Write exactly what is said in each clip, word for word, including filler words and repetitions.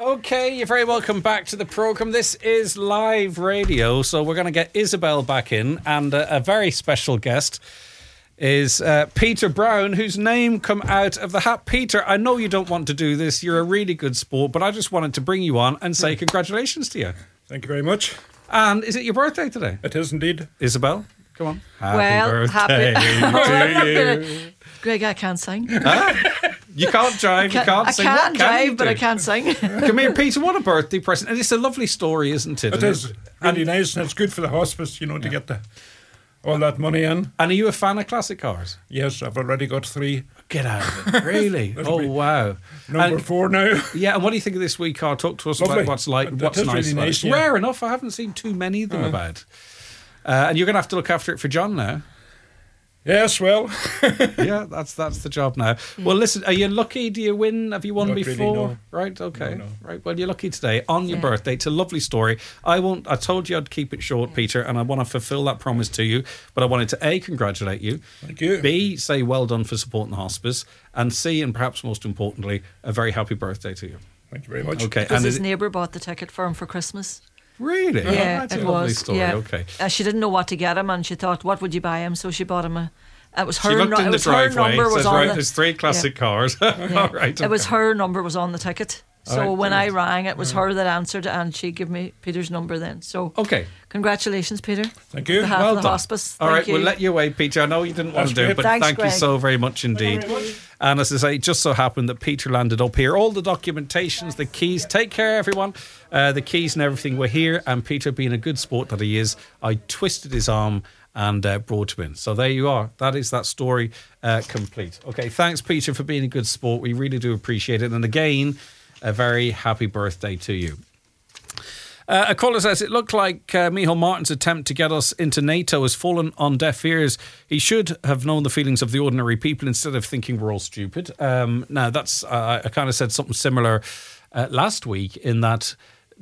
Okay, you're very welcome back to the programme. This is live radio, so we're going to get Isabel back in, and a, a very special guest is uh, Peter Brown, whose name come out of the hat. Peter, I know you don't want to do this. You're a really good sport, but I just wanted to bring you on and say congratulations to you. Thank you very much. And is it your birthday today? It is indeed. Isabel, come on. Happy well, birthday happy. to you. Greg, I can't sing. Huh? You can't drive, you can't I sing. can What can drive, you but do? I can't sing. Come here, Peter. What a birthday present. And it's a lovely story, isn't it? It And is really and nice, and it's good for the hospice, you know, to get the, all that money in. And are you a fan of classic cars? Yes, I've already got three. Get out of it. Really? Oh, wow. Number And- four now. Yeah, and what do you think of this wee car? Talk to us Lovely. about what's like, That what's is nice really about it. nice, It's yeah. rare enough. I haven't seen too many of them Uh. about. Uh, and you're going to have to look after it for John now. Yes, well. Yeah, that's that's the job now. Well, listen, are you lucky? Do you win? Have you won Not really, before? no. Right, okay. No, no. Right, well, you're lucky today on your Yeah. birthday. It's a lovely story. I won't. I told you I'd keep it short, Peter, and I want to fulfil that promise to you. But I wanted to A, congratulate you. Thank you. B, say well done for supporting the hospice. And C, and perhaps most importantly, a very happy birthday to you. Thank you very much. Okay, Because and his is it- neighbour bought the ticket for him for Christmas. really? Yeah, Oh, that's it a lovely was. story. Yeah. Okay. Uh, she didn't know what to get him, and she thought, "What would you buy him?" So she bought him a. It was her. She looked nu- in it the was her driveway. number was Says, on right, the, there's three classic cars. yeah. All right. It was okay. her number was on the ticket. So All right, when I brilliant. rang, it was her that answered, and she gave me Peter's number then. So Okay. congratulations, Peter. Thank you. On behalf Well of the done. hospice. All Thank right, you. we'll let you away, Peter. I know you didn't want That's to do it, great. but Thanks, thank you Greg. so very much indeed. And as I say, it just so happened that Peter landed up here. All the documentations, the keys. Take care, everyone. Uh, the keys and everything were here. And Peter, being a good sport that he is, I twisted his arm and uh, brought him in. So there you are. That is that story uh, complete. Okay, thanks, Peter, for being a good sport. We really do appreciate it. And again, a very happy birthday to you. Uh, a caller says, it looked like uh, Micheál Martin's attempt to get us into NATO has fallen on deaf ears. He should have known the feelings of the ordinary people instead of thinking we're all stupid. Um, now, that's uh, I kind of said something similar uh, last week in that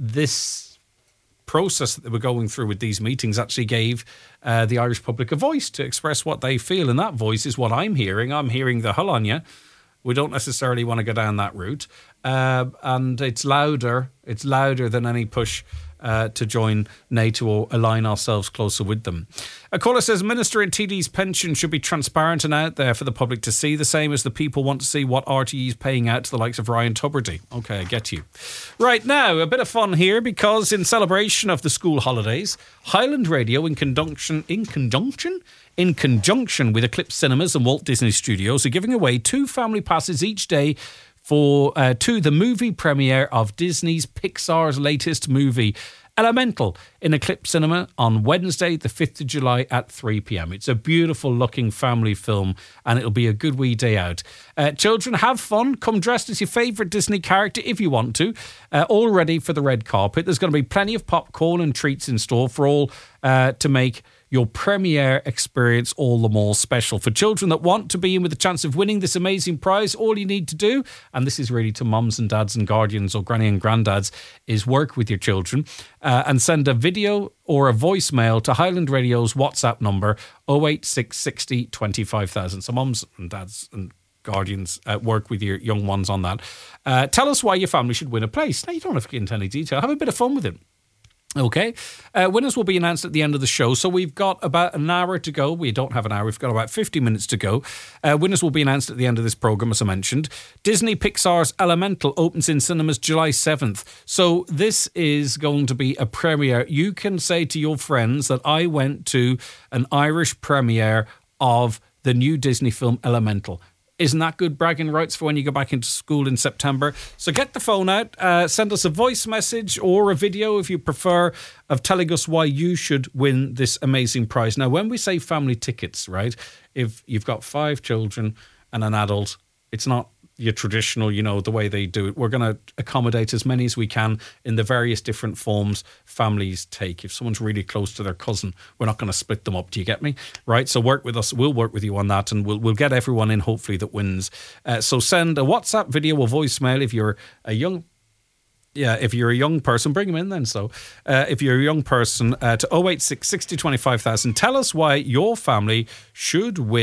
this process that they were going through with these meetings actually gave uh, the Irish public a voice to express what they feel. And that voice is what I'm hearing. I'm hearing the hull on you. We don't necessarily want to go down that route. Uh, and it's louder. It's louder than any push uh, to join NATO or align ourselves closer with them. A caller says, Minister and T D's pension should be transparent and out there for the public to see, the same as the people want to see what R T E is paying out to the likes of Ryan Tubridy. Okay, I get you. Right now, a bit of fun here, because in celebration of the school holidays, Highland Radio, in conjunction, in conjunction? In conjunction with Eclipse Cinemas and Walt Disney Studios, are giving away two family passes each day for uh, to the movie premiere of Disney's Pixar's latest movie, Elemental, in Eclipse Cinema on Wednesday, the fifth of July at three p.m. It's a beautiful looking family film, and it'll be a good wee day out. Uh, children, have fun. Come dressed as your favourite Disney character if you want to. Uh, all ready for the red carpet. There's going to be plenty of popcorn and treats in store for all uh, to make your premiere experience all the more special. For children that want to be in with a chance of winning this amazing prize, all you need to do, and this is really to mums and dads and guardians or granny and granddads, is work with your children uh, and send a video or a voicemail to Highland Radio's WhatsApp number oh eight six six oh twenty-five thousand. So mums and dads and guardians uh, work with your young ones on that. Uh, tell us why your family should win a place. Now, you don't have to get into any detail. Have a bit of fun with it. Okay, uh, winners will be announced at the end of the show. So we've got about an hour to go. We don't have an hour. We've got about fifty minutes to go. Uh, winners will be announced at the end of this programme, as I mentioned. Disney Pixar's Elemental opens in cinemas July seventh. So this is going to be a premiere. You can say to your friends that I went to an Irish premiere of the new Disney film Elemental. Isn't that good bragging rights for when you go back into school in September? So get the phone out, uh, send us a voice message or a video if you prefer of telling us why you should win this amazing prize. Now, when we say family tickets, right, if you've got five children and an adult, it's not your traditional, you know, the way they do it. We're going to accommodate as many as we can in the various different forms families take. If someone's really close to their cousin, we're not going to split them up. Do you get me? Right? So work with us. We'll work with you on that, and we'll we'll get everyone in, hopefully, that wins. Uh, so send a WhatsApp video or voicemail if you're a young Yeah, if you're a young person, bring them in then. So uh, if you're a young person, uh, to oh eight six six oh twenty-five thousand, tell us why your family should win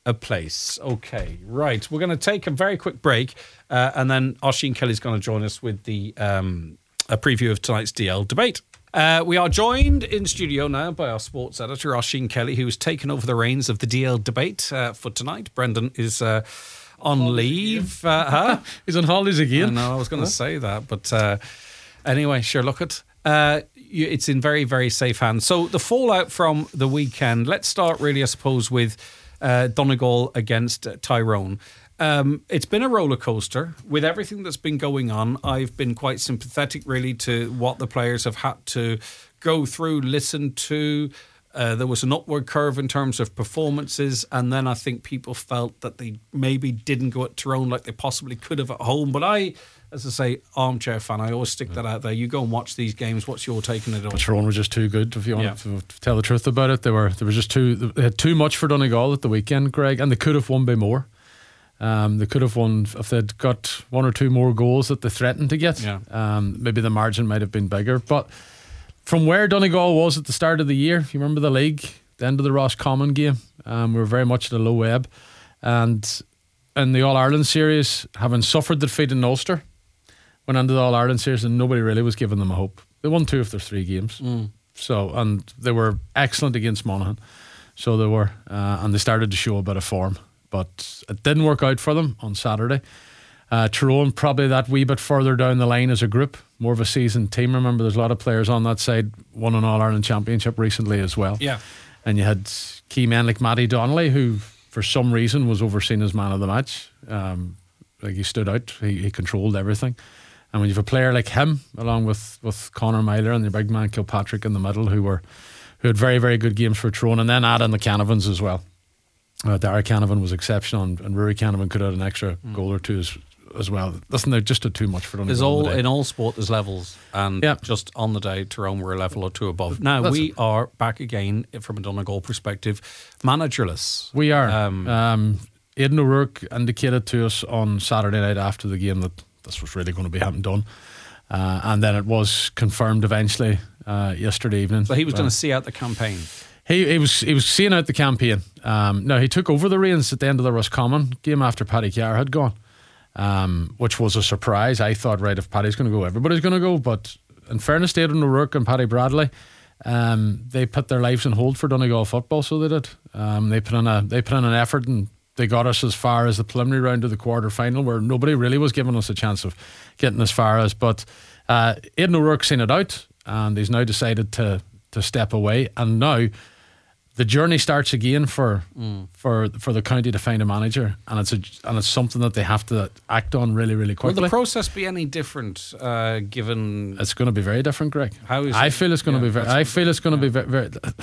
a place. Okay, right. We're going to take a very quick break, uh, and then Oisín Kelly's going to join us with the um, a preview of tonight's D L debate. Uh, we are joined in studio now by our sports editor, Oisín Kelly, who has taken over the reins of the D L debate uh, for tonight. Brendan is uh, on leave. Uh, huh? He's on holidays again. I know, I was going to say that, but uh, anyway, sure, look at uh, you, it's in very, very safe hands. So the fallout from the weekend, let's start really, I suppose, with uh, Donegal against uh, Tyrone. Um, it's been a roller coaster with everything that's been going on. I've been quite sympathetic, really, to what the players have had to go through, listen to. Uh, there was an upward curve in terms of performances, and then I think people felt that they maybe didn't go at Tyrone like they possibly could have at home. But I, as I say, armchair fan, I always stick that out there. You go and watch these games. What's your take on it all? Tyrone were just too good, if you want Yeah. to tell the truth about it. They were they were just too they had too much for Donegal at the weekend, Greg, and they could have won by more. Um, they could have won if they'd got one or two more goals that they threatened to get. Yeah. Um, maybe the margin might have been bigger. But from where Donegal was at the start of the year, if you remember the league, the end of the Roscommon game, um, we were very much at a low ebb. And in the All-Ireland series, having suffered the defeat in Ulster, went into the All-Ireland series and nobody really was giving them a hope. They won two of their three games. Mm. So, and they were excellent against Monaghan. So they were, uh, and they started to show a bit of form. But it didn't work out for them on Saturday. Uh, Tyrone probably that wee bit further down the line as a group, more of a seasoned team. Remember, there's a lot of players on that side, won an All-Ireland Championship recently as well. Yeah. And you had key men like Matty Donnelly, who for some reason was overseen as man of the match. Um, like he stood out, he, he controlled everything. And when you have a player like him, along with, with Conor Myler and the big man Kilpatrick in the middle, who were who had very, very good games for Tyrone, and then add in the Canavans as well. Uh, Dara Canavan was exceptional, and, and Rory Canavan could add an extra mm. goal or two as, as well. Listen, they're just a too much for Donegal. There's all in all sport. There's levels, and yeah. just on the day, Tyrone were a level or two above. Now That's we it. are back again from a Donegal perspective, managerless. We are. Um, um, Aidan O'Rourke indicated to us on Saturday night after the game that this was really going to be happening done, uh, and then it was confirmed eventually uh, yesterday evening. So he was uh, going to see out the campaign. He, he was he was seeing out the campaign. Um, no, he took over the reins at the end of the Roscommon game after Paddy Carr had gone, um, which was a surprise. I thought, right, if Paddy's going to go, everybody's going to go. But in fairness to Aidan O'Rourke and Paddy Bradley, um, they put their lives on hold for Donegal football. So they did. Um, they put in a they put in an effort, and they got us as far as the preliminary round of the quarter final, where nobody really was giving us a chance of getting as far as. But uh, Aidan O'Rourke seen it out, and he's now decided to to step away, and now the journey starts again for mm. for for the county to find a manager, and it's a, and it's something that they have to act on really, really quickly. Will the process be any different? Uh, given it's going to be very different, Greg. How is I it? feel it's going yeah, to be very. I feel it's going to yeah. be very, very.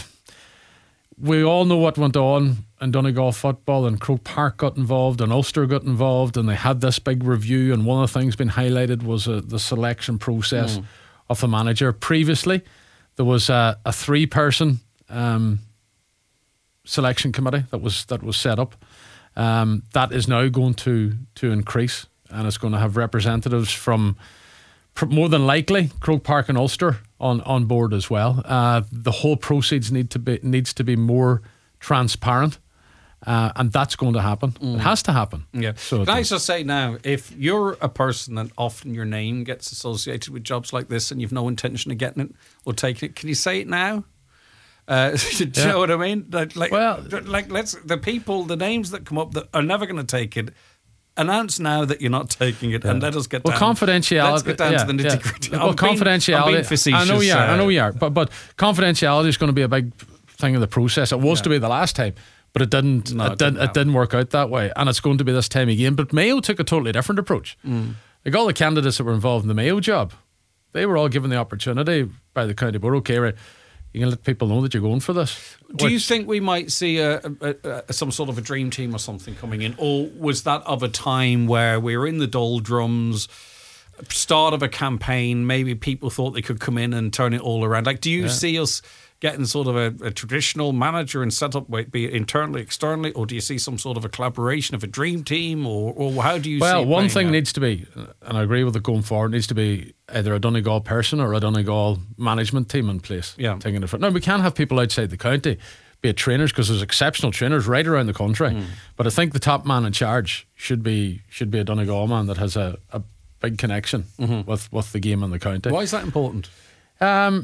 We all know what went on in Donegal football, and Croke Park got involved, and Ulster got involved, and they had this big review. And one of the things being highlighted was uh, the selection process mm. of the manager. Previously, there was a, a three-person Um, selection committee that was that was set up. Um, that is now going to to increase, and it's going to have representatives from pr- more than likely Croke Park and Ulster on, on board as well. Uh, the whole proceeds need to be needs to be more transparent, uh, and that's going to happen. Mm. It has to happen. Yeah. So can I just say now, if you're a person that often your name gets associated with jobs like this, and you've no intention of getting it or taking it, can you say it now? Uh, do you yeah. know what I mean? Like, like, well, like, let's the people, the names that come up that are never going to take it. Announce now that you're not taking it, yeah. and let us get well, down. confidentiality. Let's get down yeah, to the nitty gritty. Yeah. Well, confidentiality. I'm being facetious. I know you are. Uh, I know you are. But but confidentiality is going to be a big thing of the process. It was yeah. to be the last time, but it didn't. No, it, it didn't. didn't It didn't work out that way, and it's going to be this time again. But Mayo took a totally different approach. Mm. Like all the candidates that were involved in the Mayo job, they were all given the opportunity by the county board. Okay, right. You can let people know that you're going for this. Do you think we might see a, a, a, some sort of a dream team or something coming in? Or was that of a time where we were in the doldrums, start of a campaign, maybe people thought they could come in and turn it all around? Like, do you yeah. see us getting sort of a, a traditional manager and set up, be it internally, externally, or do you see some sort of a collaboration of a dream team, or, or how do you well, see it Well, one thing out? needs to be, and I agree with it going forward, needs to be either a Donegal person or a Donegal management team in place. Yeah. Taking it. Now, we can have people outside the county, be it trainers, because there's exceptional trainers right around the country. Mm. But I think the top man in charge should be should be a Donegal man that has a, a big connection mm-hmm. with, with the game and the county. Why is that important? Um,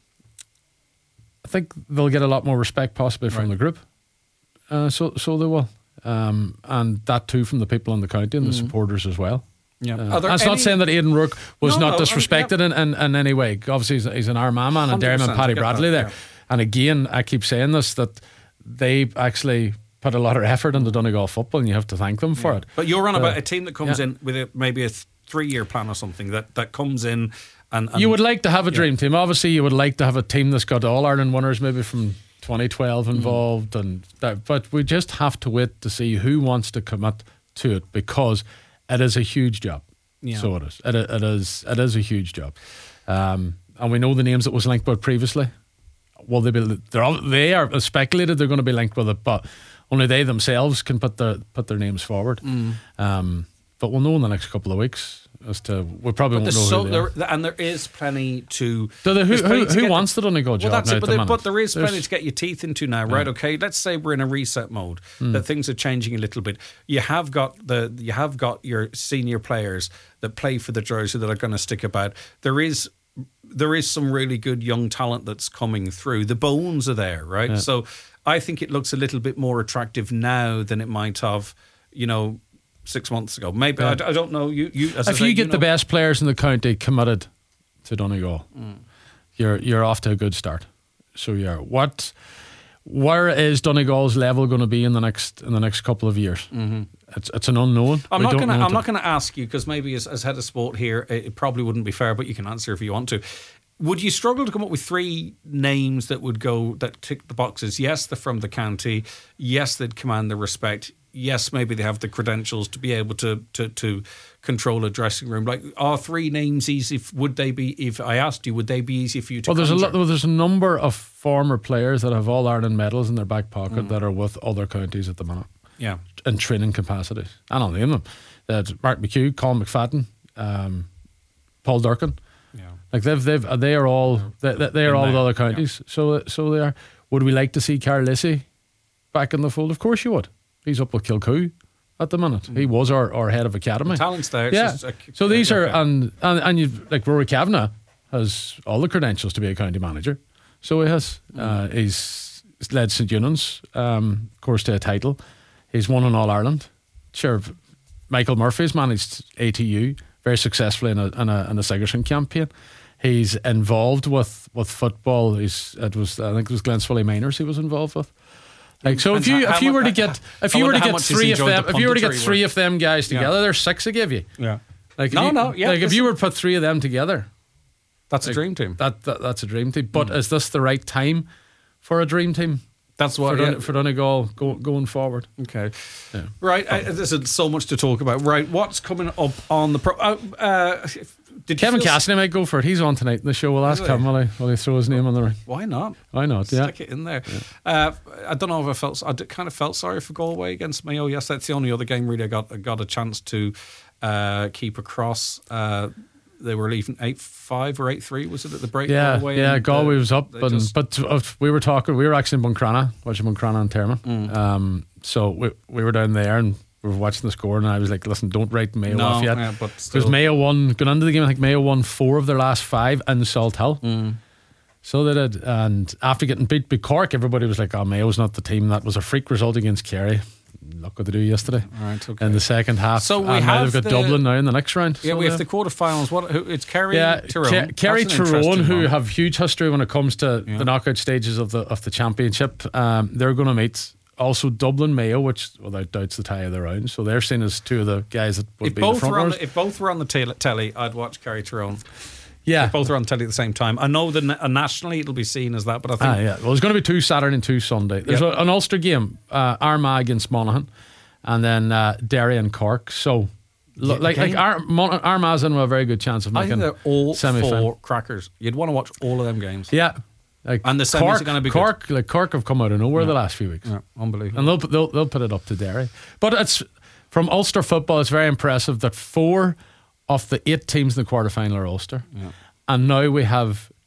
I think they'll get a lot more respect possibly from right. the group. Uh, so so they will. Um, and that too from the people in the county and the mm. supporters as well. Yeah. Uh, that's any... not saying that Aidan Rourke was no, not no, disrespected yeah. in, in, in any way. Obviously he's, he's an Armagh man and Dermot and Paddy Bradley that, there. Yeah. And again, I keep saying this, that they actually put a lot of effort into Donegal football and you have to thank them for yeah. it. But you're on uh, about a team that comes yeah. in with a, maybe a three-year plan or something that, that comes in and, and... You would like to have a dream yeah. team. Obviously you would like to have a team that's got All-Ireland winners maybe from twenty twelve involved mm. and that, but we just have to wait to see who wants to commit to it, because it is a huge job. Yeah. So it is. It, it is. It is a huge job, um, and we know the names that was linked with previously. Will they be? They're all, they are speculated they're going to be linked with it, but only they themselves can put their put their names forward. Mm. Um, but we'll know in the next couple of weeks as to we probably but won't know so, who they there, are. And there is plenty to. So the, who who, who wants the Donegal job? Well, that's now it, but, the there, but there is There's, plenty to get your teeth into now, right? Yeah. Okay, let's say we're in a reset mode. Mm. That things are changing a little bit. You have got the you have got your senior players that play for the jersey that are going to stick about. There is. There is some really good young talent that's coming through. The bones are there, right? Yeah. So I think it looks a little bit more attractive now than it might have, you know, six months ago. Maybe, yeah. I, I don't know. You, you, as if I say, you get you know, the best players in the county committed to Donegal, mm. you're you're off to a good start. So yeah, what, where is Donegal's level going to be in the next in the next couple of years? Mm-hmm. It's it's an unknown. I'm we not going to. I'm not going to ask you because maybe as, as head of sport here, it probably wouldn't be fair. But you can answer if you want to. Would you struggle to come up with three names that would go that tick the boxes? Yes, they're from the county. Yes, they'd command the respect. Yes, maybe they have the credentials to be able to to, to control a dressing room. Like, are three names easy? Would they be? If I asked you, would they be easy for you to? Well, there's conjure? a lot, well, there's a number of former players that have All Ireland medals in their back pocket mm. that are with other counties at the minute. Yeah, in training capacities. And I'll name them. That's Mark McHugh, Colin McFadden, um, Paul Durkin. Yeah, like they've they've they are all they, they are in all with other counties. Yeah. So so they are. Would we like to see Carl Lissy back in the fold? Of course you would. He's up with Kilcoo at the minute. Mm. He was our, our head of academy. The talent's there. It's yeah. Just a, so these okay. are and and and you like Rory Kavanagh has all the credentials to be a county manager. So he has. Mm. Uh, he's led St Eunan's, um, of course, to a title. He's won an All Ireland. Sure, Michael Murphy's managed A T U very successfully in a in a, in a Sigerson campaign. He's involved with, with football. He's it was I think it was Glenswilly Minors he was involved with. Like so, if you if you were to get if you were to get three of them if you were to get three of them guys together, yeah. there's six I give you. Yeah. Like no, you, no, yeah. Like if you were to put three of them together, that's like, a dream team. That, that that's a dream team. But mm. is this the right time for a dream team? That's what for, yeah. Dun- for Donegal go, going forward. Okay, yeah. right. I, there's so much to talk about. Right, what's coming up on the pro? Uh, uh, did Kevin Cassidy might go for it. He's on tonight in the show. We'll ask him. Will he, will he throw his name on the ring? Why not? Why not? Stick yeah, it in there. Yeah. Uh, I don't know if I felt. I kind of felt sorry for Galway against Mayo. Yes, that's the only other game really I got I got a chance to uh, keep across. Uh, They were leaving eight five or eight three. Was it at the break? Yeah, Galway yeah. and, Galway uh, was up, but just, but uh, we were talking. We were actually in Buncrana, watching Buncrana and Termon. Mm. Um, so we we were down there and we were watching the score, and I was like, "Listen, don't write Mayo no, off yet." Yeah, but because Mayo won going into the game. I think Mayo won four of their last five in Salt Hill. Mm. So they did, and after getting beat by Cork, everybody was like, "Oh, Mayo's not the team." That was a freak result against Kerry. Look what they do yesterday. Right, okay. In the second half. So we and have now they've got the, Dublin now in the next round. Yeah, so we have the quarterfinals. What? Who, it's Kerry, yeah, Tyrone. Ke- Kerry, Tyrone, who one. have huge history when it comes to yeah. the knockout stages of the of the championship. Um, they're going to meet also Dublin, Mayo, which without doubt's the tie of the round. So they're seen as two of the guys that would if be both the front were on runners. the, If both were on the tel- telly, I'd watch Kerry Tyrone. Yeah, if both are on telly at the same time. I know that uh, nationally it'll be seen as that, but I think ah, yeah. Well, there's going to be two Saturday and two Sunday. There's yep. a, an Ulster game, uh, Armagh against Monaghan, and then uh, Derry and Cork. So, lo- like like Ar- Mon- Armagh's in with a very good chance of I making. think they're all semi-final. four crackers. You'd want to watch all of them games. Yeah. Like and the semis Cork, are going to be Cork, good. Like Cork have come out of nowhere yeah. the last few weeks. Yeah, unbelievable. And they'll, they'll they'll put it up to Derry. But it's from Ulster football. It's very impressive that four of the eight teams in the quarterfinal are Ulster, yeah. and now we have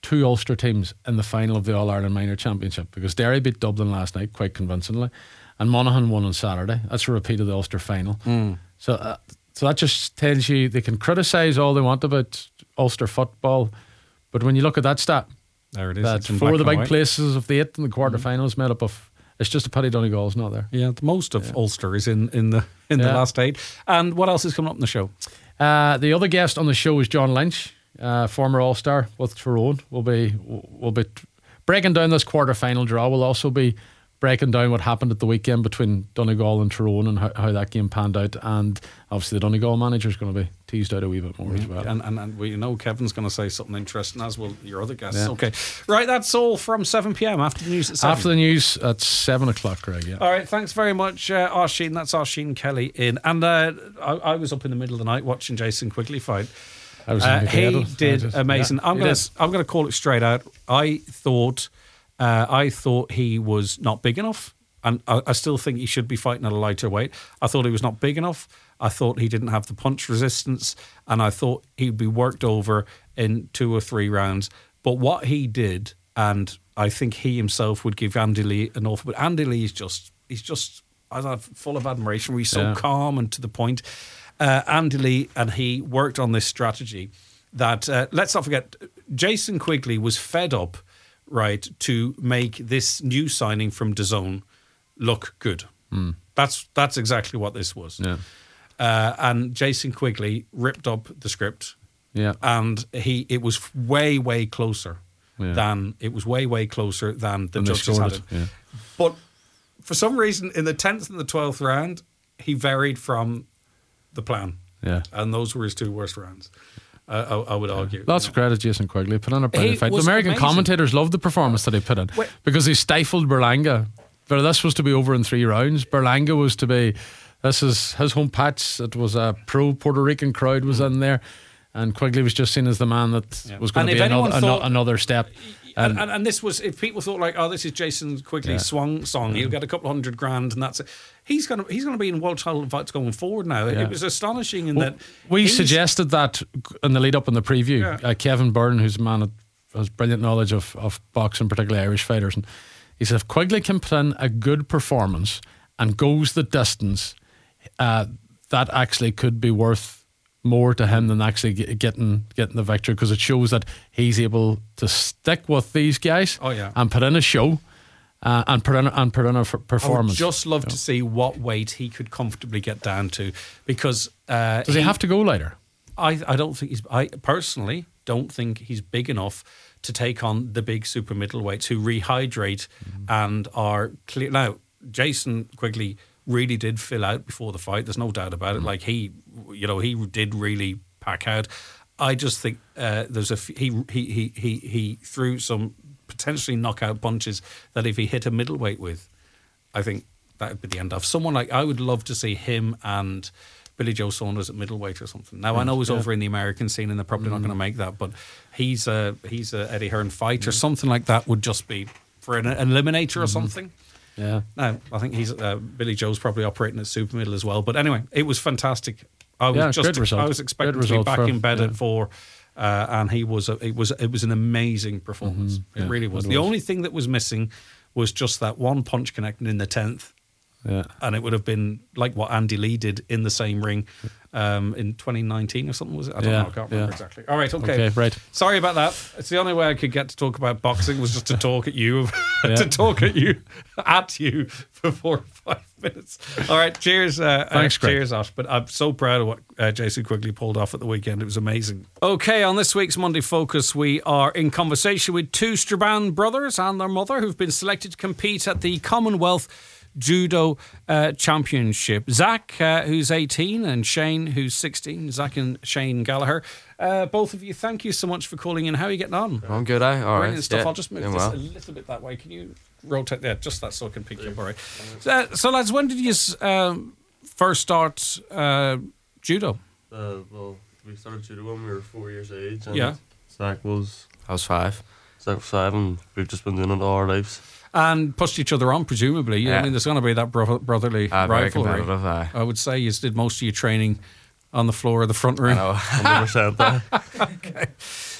two Ulster teams in the final of the All-Ireland Minor Championship, because Derry beat Dublin last night quite convincingly and Monaghan won on Saturday. That's a repeat of the Ulster final. Mm. So uh, so that just tells you they can criticise all they want about Ulster football, but when you look at that stat, there it is. that It's in four of the black and big white. places of the eight in the quarterfinals made up of, it's just a pity Donegal's not there. Yeah, the most of Ulster is in, in the in the Yeah. last eight. And what else is coming up in the show? Uh, the other guest on the show is John Lynch, uh, former All-Star with Tyrone. We'll be we'll be breaking down this quarter-final draw. We'll also be breaking down what happened at the weekend between Donegal and Tyrone and how, how that game panned out. And obviously the Donegal manager is going to be teased out a wee bit more as well. And, and, and we know Kevin's going to say something interesting, as will your other guests. Yeah. Okay. Right, that's all from seven p.m. after the news at seven. After the news at seven o'clock, Greg. Yeah. All right, thanks very much, uh, Oisín. That's Oisín Kelly in. And uh, I, I was up in the middle of the night watching Jason Quigley fight. I was Uh, in he the did just- amazing. yeah, I'm he going did. to I'm going to call it straight out. I thought uh, I thought he was not big enough, and I, I still think he should be fighting at a lighter weight. I thought he was not big enough. I thought he didn't have the punch resistance, and I thought he'd be worked over in two or three rounds. But what he did, and I think he himself would give Andy Lee an awful. But Andy Lee is just he's just I don't know, full of admiration. He's so Yeah. calm and to the point. Uh, Andy Lee and he worked on this strategy that, uh, let's not forget, Jason Quigley was fed up, right, to make this new signing from DAZN look good. Mm. That's that's exactly what this was. Yeah. Uh, and Jason Quigley ripped up the script, Yeah. and he it was way way closer Yeah. than it was way way closer than the And they judges scored had it. it, yeah. But for some reason, in the tenth and the twelfth round, he varied from the plan. Yeah. And those were his two worst rounds, uh, I, I would argue. Lots you of credit, Jason Quigley. Put on a brilliant He fight. The was American amazing. commentators loved the performance that he put in Wait. because he stifled Berlanga. But this was to be over in three rounds. Berlanga was to be, this is his home patch. It was a pro Puerto Rican crowd was in there. And Quigley was just seen as the man that Yeah. was going And to if be anyone another, ano- thought- another step. And, And, and, and this was, if people thought like, oh, this is Jason Quigley's Yeah. swan song, he'll get a couple hundred grand, and that's it. He's gonna he's gonna be in world title fights going forward now. Yeah. It was astonishing in Well, that we he's- suggested that in the lead up in the preview. Yeah. Uh, Kevin Byrne, who's a man that has brilliant knowledge of, of boxing, particularly Irish fighters, and he said if Quigley can put in a good performance and goes the distance, uh, that actually could be worth more to him than actually ge- getting getting the victory, because it shows that he's able to stick with these guys Oh, yeah. and put in a show uh, and put in and put in a f- I would performance. just love to see what weight he could comfortably get down to, because uh, Does he have to go lighter? I I don't think he's. I personally don't think he's big enough to take on the big super middleweights who rehydrate and are clear. Now, Jason Quigley really did fill out before the fight. There's no doubt about it. Like he, you know, he did really pack out. I just think uh, there's a f- he he he he he threw some potentially knockout punches that if he hit a middleweight with, I think that would be the end of someone like. I would love to see him and Billy Joe Saunders at middleweight or something. Now I know he's Yeah. over in the American scene and they're probably not going to make that, but he's a he's a Eddie Hearn fight or something like that would just be for an, an eliminator or something. Yeah. No, I think he's uh, Billy Joe's probably operating at super middle as well. But anyway, it was fantastic. I was Yeah, just good result. I was expecting Good to be result back for- in bed yeah. at four, uh, and he was. A, it was it was an amazing performance. Mhm, it yeah, really was. it The was. only thing that was missing was just that one punch connecting in the tenth. Yeah. And it would have been like what Andy Lee did in the same ring um, in twenty nineteen or something, was it? I don't Yeah, know. I can't remember yeah. exactly. All right, okay. Okay, right. Sorry about that. It's the only way I could get to talk about boxing was just to talk at you, Yeah. to talk at you, at you for four or five minutes. All right, cheers. Uh, Thanks, uh, Greg. cheers, Ash. But I'm so proud of what uh, Jason Quigley pulled off at the weekend. It was amazing. Okay, on this week's Monday Focus, we are in conversation with two Strabane brothers and their mother who've been selected to compete at the Commonwealth Judo uh, Championship. Zach, uh, who's eighteen, and Shane, who's sixteen. Zach and Shane Gallagher. Uh, both of you, thank you so much for calling in. How are you getting on? I'm good, eh? All right. Brilliant stuff. Yeah, I'll just move doing this well. a little bit that way. Can you rotate there? Just that so I can pick you up. All right. Uh, so, lads, when did you um, first start uh, judo? Uh, well, we started judo when we were four years of age. And Yeah. Zach was I was five. Zach was five, and we've just been doing it all our lives. And pushed each other on, presumably. Yeah. I Yeah. mean, there's going to be that bro- brotherly Uh, very rivalry. competitive. Uh, I would say you did most of your training on the floor of the front I room. know. one hundred percent there.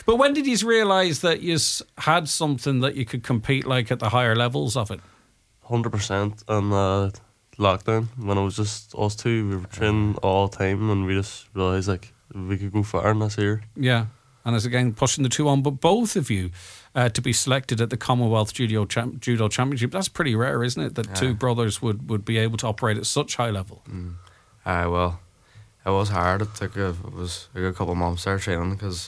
But when did you realise that you had something that you could compete like at the higher levels of it? one hundred percent in uh, lockdown, when it was just us two, we were training all the time, and we just realised like we could go far in this year. Yeah. And it's again pushing the two on, but both of you uh, to be selected at the Commonwealth Judo, Cham- Judo Championship, that's pretty rare, isn't it? That Yeah. two brothers would, would be able to operate at such high level. Mm. Aye, well, it was hard. It took a, it was a good couple of months there training, because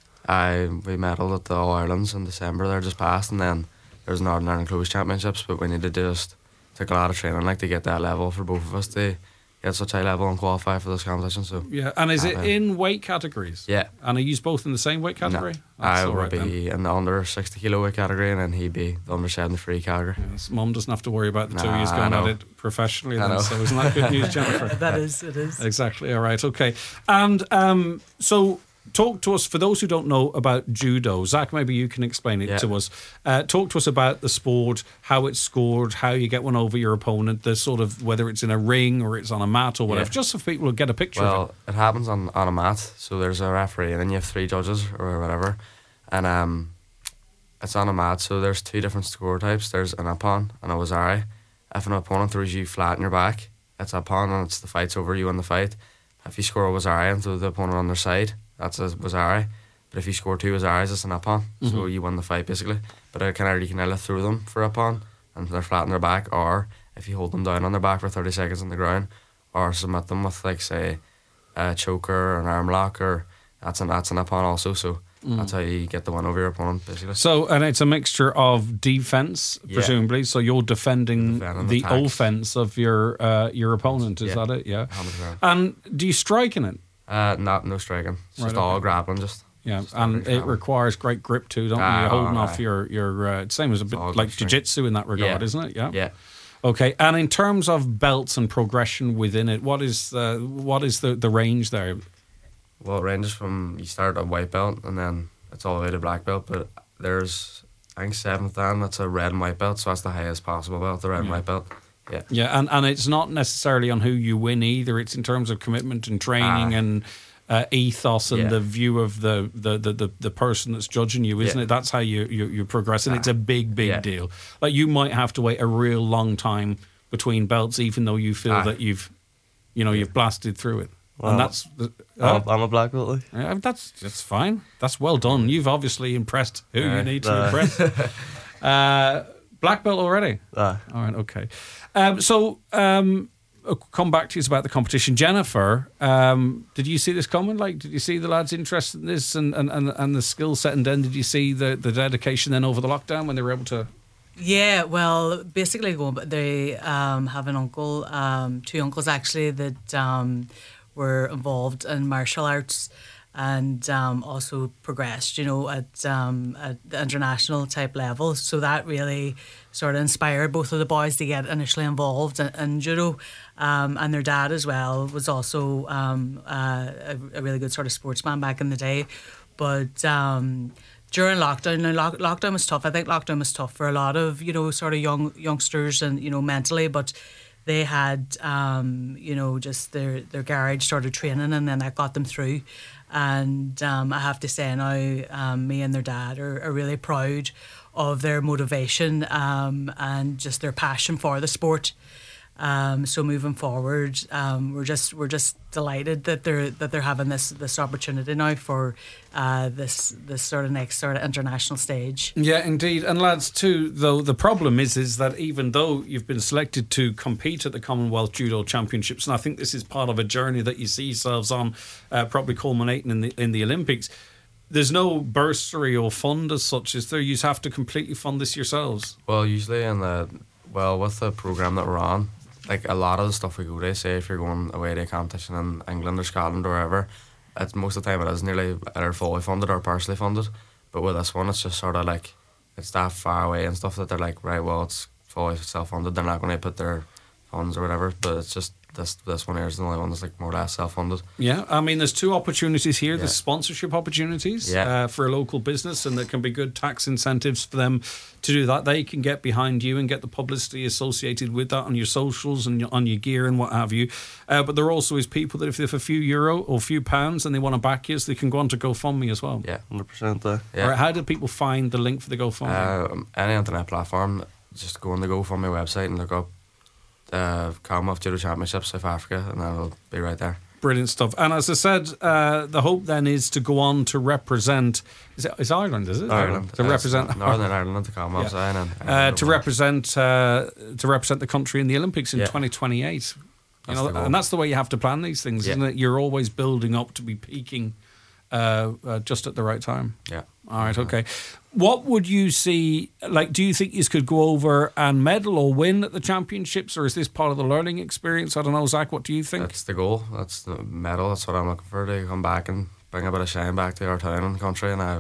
I we medalled at the All Irelands in December there just passed, and then there was Northern Ireland Close Championships, but we needed to just took a lot of training like to get that level for both of us to get such high level and qualify for this competition. So Yeah, and is it Uh, in weight categories? yeah. And are you both in the same weight category? No, That's I all would right then. be in the under sixty kilo weight category, and then he'd be the under seventy-three category. Yes, Mum doesn't have to worry about the two of Nah, you I going at know. it professionally I then, know. so isn't that good news, Jennifer? That is, it is. Exactly, all right, okay. And um, so talk to us, for those who don't know about judo, Zach, maybe you can explain it Yeah. to us. Uh, talk to us about the sport, how it's scored, how you get one over your opponent, the sort of, whether it's in a ring or it's on a mat or whatever, Yeah. just so people will get a picture of Well, it happens on, on a mat, so there's a referee, and then you have three judges or whatever, and um, it's on a mat, so there's two different score types. There's an ippon and a wazari. If an opponent throws you flat on your back, it's ippon, and it's the fight's over, you win the fight. If you score a wazari and throw the opponent on their side, that's a wazari. But if you score two wazaris, it's an ippon, so you win the fight basically. But I can either you can either throw them for ippon and they're flat on their back, or if you hold them down on their back for thirty seconds on the ground, or submit them with like say a choker or an arm lock, or that's an that's an ippon also. So that's how you get the win over your opponent basically. So, and it's a mixture of defense, Yeah. presumably. So you're defending Defending the attacks. offense of your uh, your opponent. Is Yeah. that it? Yeah. one hundred percent. And do you strike in it? Uh, not no striking. It's Right, just okay. all grappling. Just Yeah, just and every it grappling. requires great grip too, don't you? Ah, You're holding aye. off your your. Uh, same as a bit all like good strength. jiu-jitsu in that regard, Yeah. isn't it? Yeah. Yeah. Okay, and in terms of belts and progression within it, what is uh, what is the, the range there? Well, it ranges from you start at white belt and then it's all the way to black belt. But there's I think seventh dan that's a red and white belt, so that's the highest possible belt, the red and white belt. Yeah. Yeah, and, and it's not necessarily on who you win either. It's in terms of commitment and training Ah. and uh, ethos and Yeah. the view of the the, the, the the person that's judging you, isn't Yeah. it? That's how you, you, you progress, and it's a big, big Yeah. deal. Like you might have to wait a real long time between belts, even though you feel Ah. that you've, you know, you've blasted through it. Well, and that's the- I'm, uh, a, I'm a black belt. like. yeah, that's that's fine. That's well done. You've obviously impressed who you Aye. need to Aye. impress. uh, black belt already. Aye. All right, okay. Um, so, um, I'll come back to you about the competition. Jennifer, um, did you see this coming? Like, did you see the lads interested in this and, and, and, and the skill set? And then did you see the, the dedication then over the lockdown when they were able to? Yeah, well, basically, going, but they um, have an uncle, um, two uncles actually, that um, were involved in martial arts and um, also progressed, you know, at um, at the international type level. So that really sort of inspired both of the boys to get initially involved in, in judo. Um, and their dad as well was also um, uh, a, a really good sort of sportsman back in the day. But um, during lockdown, now lock, lockdown was tough. I think lockdown was tough for a lot of, you know, sort of young youngsters and, you know, mentally, but they had, um, you know, just their, their garage started training, and then that got them through. And um, I have to say now, um, me and their dad are, are really proud of their motivation um, and just their passion for the sport. Um, so moving forward, um, we're just we're just delighted that they're that they're having this this opportunity now for uh, this this sort of next sort of international stage. Yeah, indeed. And lads, too, though, the problem is is that even though you've been selected to compete at the Commonwealth Judo Championships, and I think this is part of a journey that you see yourselves on, uh, probably culminating in the in the Olympics, there's no bursary or fund as such, is there? You have to completely fund this yourselves. Well, usually in the well with the program that we're on, like a lot of the stuff we go to, say if you're going away to a competition in England or Scotland or wherever, it's most of the time it is nearly either fully funded or partially funded. But with this one, it's just sort of like it's that far away and stuff that they're like, right, well, it's fully self-funded. They're not going to put their funds or whatever. But it's just this this one here is the only one that's like more or less self-funded. Yeah, I mean, there's two opportunities here. Yeah. There's sponsorship opportunities Yeah. uh, for a local business, and there can be good tax incentives for them to do that. They can get behind you and get the publicity associated with that on your socials and on your gear and what have you. Uh, but there also is people that if they have a few euro or a few pounds and they want to back you, so they can go on to GoFundMe as well. Yeah. one hundred percent. Uh, Yeah. All right, how do people find the link for the GoFundMe? Um, any internet platform, just go on the GoFundMe website and look up uh, Commonwealth Judo Championships South Africa, and then it'll be right there. Brilliant stuff. And as I said, uh, the hope then is to go on to represent. Is it is Ireland? Is it Ireland to uh, represent Northern Ireland, the Commonwealth, Yeah. and, and, uh, to represent uh, to represent the country in the Olympics in Yeah. twenty twenty-eight. You That's know, the goal. and that's the way you have to plan these things, Yeah. isn't it? You're always building up to be peaking uh, uh, just at the right time. Yeah. All right, okay. What would you see, like, do you think you could go over and medal or win at the championships, or is this part of the learning experience? I don't know, Zach, what do you think? That's the goal. That's the medal. That's what I'm looking for, to come back and bring a bit of shine back to our town and country, and I,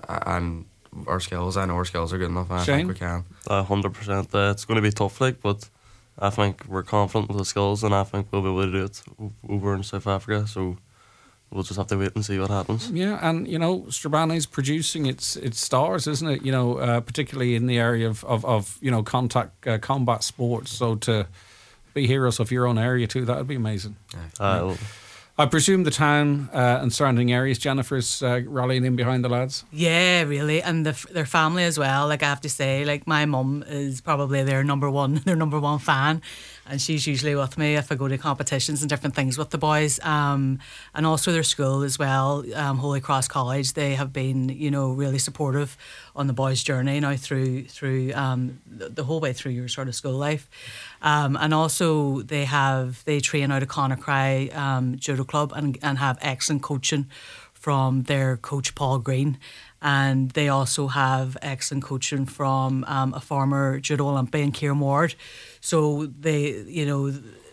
and our skills. I know our skills are good enough. And I Shane? think we can. one hundred percent. Uh, it's going to be tough, like, but I think we're confident with the skills, and I think we'll be able to do it o- over in South Africa. So we'll just have to wait and see what happens. Yeah, and you know, Strabane is producing its its stars, isn't it? You know, uh, particularly in the area of of, of you know contact uh, combat sports. So to be heroes of your own area too, that would be amazing. Uh, I presume the town uh, and surrounding areas, Jennifer's uh, rallying in behind the lads. Yeah, really, and the, their family as well. Like I have to say, like my mum is probably their number one, their number one fan, and she's usually with me if I go to competitions and different things with the boys. Um, and also their school as well, um, Holy Cross College. They have been, you know, really supportive on the boys' journey now through through um, the, the whole way through your sort of school life. Um, and also they have they train out of Connachry um, Judo Club and and have excellent coaching from their coach Paul Green, and they also have excellent coaching from um, a former judo Olympian, Kieran Ward. So they, you know,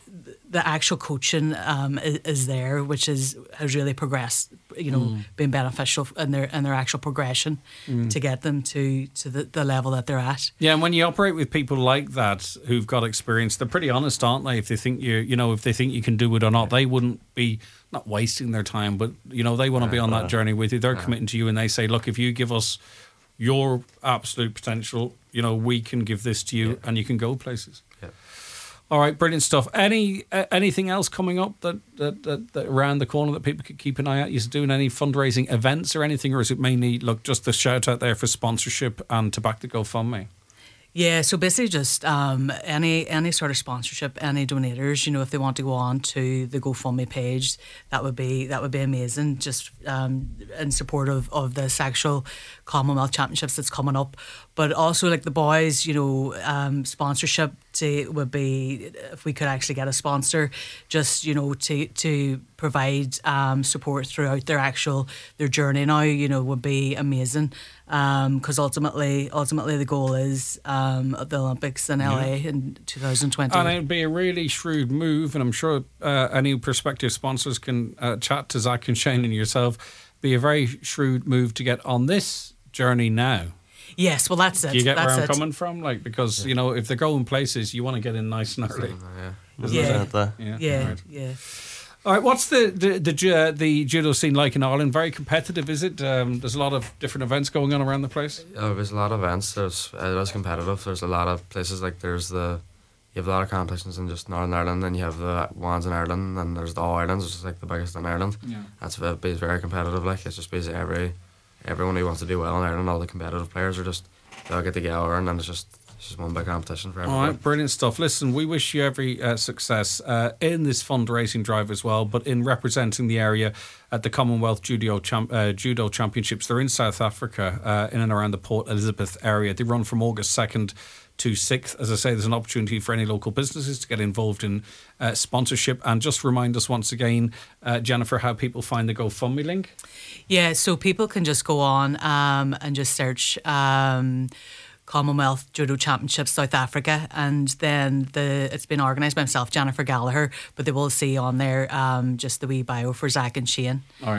the actual coaching um, is, is there, which is has really progressed. You know, mm. been beneficial in their in their actual progression mm. to get them to to the, the level that they're at. Yeah, and when you operate with people like that who've got experience, they're pretty honest, aren't they? If they think you, you know, if they think you can do it or not, they wouldn't be not wasting their time, but you know, they want to be on that journey with you. They're committing to you, and they say, look, if you give us your absolute potential, you know, we can give this to you, yeah. and you can go places. Yeah. All right, brilliant stuff. Any uh, anything else coming up that, that, that, that around the corner that people could keep an eye out? You're doing any fundraising events or anything, or is it mainly look just the shout out there for sponsorship and to back the GoFundMe? Yeah, so basically just um, any any sort of sponsorship, any donators, you know, if they want to go on to the GoFundMe page, that would be that would be amazing. Just um, in support of, of this actual Commonwealth Championships that's coming up, but also like the boys, you know, um, sponsorship to would be if we could actually get a sponsor, just you know to to provide um, support throughout their actual their journey now, you know, would be amazing. Because um, ultimately, ultimately the goal is um, the Olympics in L A yeah. in twenty twenty. And it'd be a really shrewd move, and I'm sure uh, any prospective sponsors can uh, chat to Zach and Shane and yourself. Be a very shrewd move to get on this journey now. Yes, well that's it. Do you get that's where I'm it. coming from? Like because yeah. you know if they're going places, you want to get in nice and early. Yeah, yeah, yeah. yeah. yeah. Right. yeah. All right, what's the the the, uh, the judo scene like in Ireland? Very competitive, is it? Um, there's a lot of different events going on around the place. Yeah, there's a lot of events. There's it is competitive. There's a lot of places like there's the you have a lot of competitions in just Northern Ireland, and you have the ones in Ireland, and there's the All Irelands, which is like the biggest in Ireland. Yeah, that's it's very competitive. Like it's just basically every everyone who wants to do well in Ireland, all the competitive players are just they'll get together, and then it's just. It's just one big competition for everybody. All right, brilliant stuff. Listen, we wish you every uh, success uh, in this fundraising drive as well, but in representing the area at the Commonwealth Judo Champ- uh, Judo Championships. They're in South Africa, uh, in and around the Port Elizabeth area. They run from August second to sixth. As I say, there's an opportunity for any local businesses to get involved in uh, sponsorship. And just remind us once again, uh, Jennifer, how people find the GoFundMe link. Yeah, so people can just go on um, and just search... Um, Commonwealth Judo Championships South Africa, and then the it's been organised by myself, Jennifer Gallagher, but they will see on there um, just the wee bio for Zach and Shane. All right.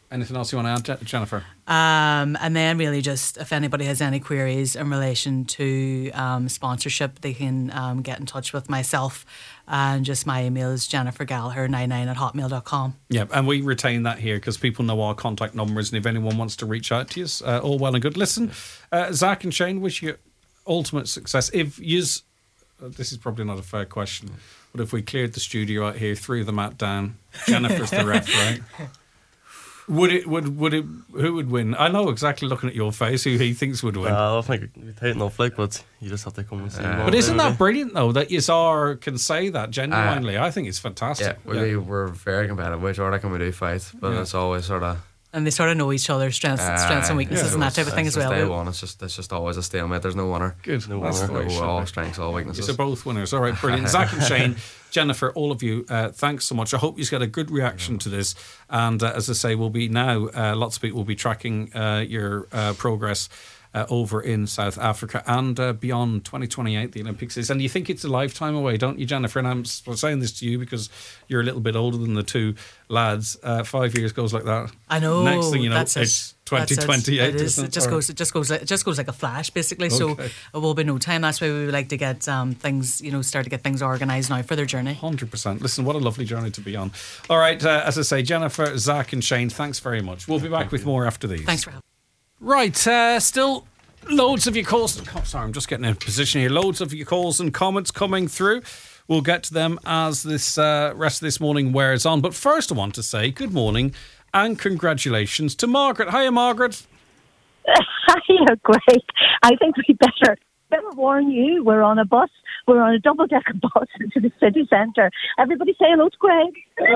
Anything else you want to add, Je- Jennifer? Um, and then really just if anybody has any queries in relation to um, sponsorship, they can um, get in touch with myself. And just my email is jennifer gallagher ninety-nine at hotmail dot com. Yeah, and we retain that here because people know our contact numbers, and if anyone wants to reach out to us, uh, all well and good. Listen, uh, Zach and Shane, wish you ultimate success. If yous, uh, this is probably not a fair question, but if we cleared the studio out here, threw the mat down, Jennifer's the ref, right? Would it? Would would it? Who would win? I know exactly. Looking at your face, who he thinks would win. Uh, I don't think it's tight enough, like, but you just have to come and see. Uh, but isn't that brilliant though that you are can say that genuinely? Uh, I think it's fantastic. Yeah, we, we're very competitive. We sort of can we do fight, but Yeah. it's always sort of. And they sort of know each other's strengths, Uh, strengths and weaknesses yeah, and that type of thing it's as just well. Day one, it's just it's just always a stalemate. There's no winner. Good. No That's the winner. way it No, should all be. strengths, all weaknesses. These are both winners. All right, brilliant. Zach and Shane, Jennifer, all of you, uh, thanks so much. I hope you get a good reaction to this. And uh, as I say, we'll be now, uh, lots of people will be tracking uh, your uh, progress uh, over in South Africa and uh, beyond twenty twenty-eight, the Olympics is. And you think it's a lifetime away, don't you, Jennifer? And I'm s- saying this to you because you're a little bit older than the two lads. Uh, five years goes like that. I know. Next thing you know, that's it. it's That's twenty twenty-eight. It is. isn't It just Or- goes. It just goes. It just goes like a flash, basically. So Okay. it will be no time. That's why we would like to get um, things, you know, start to get things organised now for their journey. one hundred percent. Listen, what a lovely journey to be on. All right, uh, as I say, Jennifer, Zach and Shane, thanks very much. We'll be back with more after these. Thanks for having. Right, uh, still loads of your calls. Oh, sorry, I'm just getting in a position here. Loads of your calls and comments coming through. We'll get to them as this uh, rest of this morning wears on. But first, I want to say good morning and congratulations to Margaret. Hiya, Margaret. Hiya, Greg. I think we better better warn you. We're on a bus. We're on a double-decker bus into the city centre. Everybody say hello to Greg.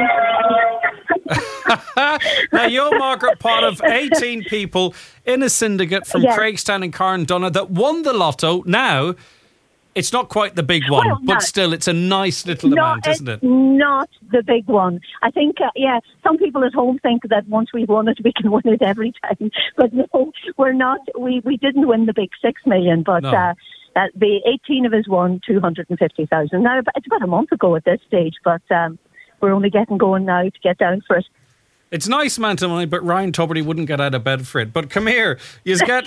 Now, you're Margaret, part of eighteen people in a syndicate from Yes. Craigstown and Carndonagh that won the lotto. Now, it's not quite the big one, Well, but no. still, it's a nice little No, amount, it's isn't it? not the big one. I think, uh, yeah, some people at home think that once we've won it, we can win it every time. But no, we're not. We, we didn't win the big six million, but No. uh, uh, the eighteen of us won two hundred fifty thousand. Now, it's about a month ago at this stage, but um, we're only getting going now to get down for it. It's nice amount of money, but Ryan Tuberty wouldn't get out of bed for it. But come here, you get,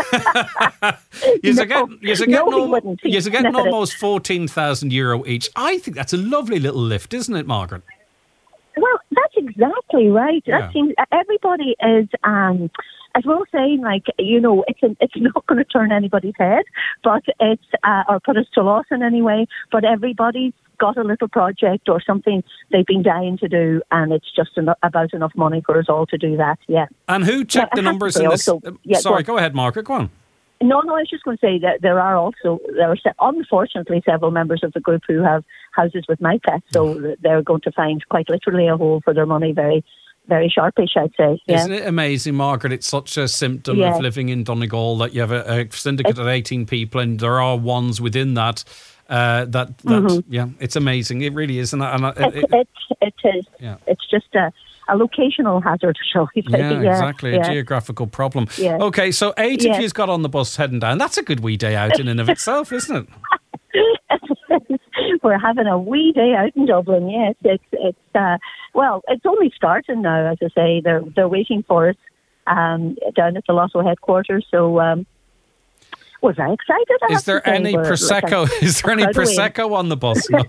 you No, get, you get, no, he no, wouldn't. you He's get never- almost fourteen thousand euro each. I think that's a lovely little lift, isn't it, Margaret? Well, that's exactly right. Yeah. That seems everybody is, um, as well saying, like, you know, it's an, it's not going to turn anybody's head, but it's uh, or put us to loss in any way. But everybody's got a little project or something they've been dying to do, and it's just eno- about enough money for us all to do that. Yeah. And who checked Yeah, the I have to numbers say in this? also- uh, yeah, sorry, go go ahead, Margaret. Go on. No, no, I was just going to say that there are also, there are se- unfortunately several members of the group who have houses with my pets, so they're going to find quite literally a hole for their money very, very sharpish, I'd say. Yeah. Isn't it amazing, Margaret? It's such a symptom Yeah. of living in Donegal that you have a, a syndicate of eighteen people, and there are ones within that. Uh, that that Mm-hmm. yeah, it's amazing. It really is, and, I- and I- It, it, it, it is. Yeah. It's just a, a locational hazard, shall we say. yeah, exactly, yeah. a geographical problem. Yeah. Okay, so eight Yeah. of you's got on the bus heading down. That's a good wee day out in and of itself, isn't it? We're having a wee day out in Dublin. Yes, it's it's uh, well, it's only starting now. As I say, they're they're waiting for us um, down at the Lotto headquarters. So um, we're very excited. I Is have there to say. any We're- we're prosecco? Is there any proud of it. prosecco on the bus? No.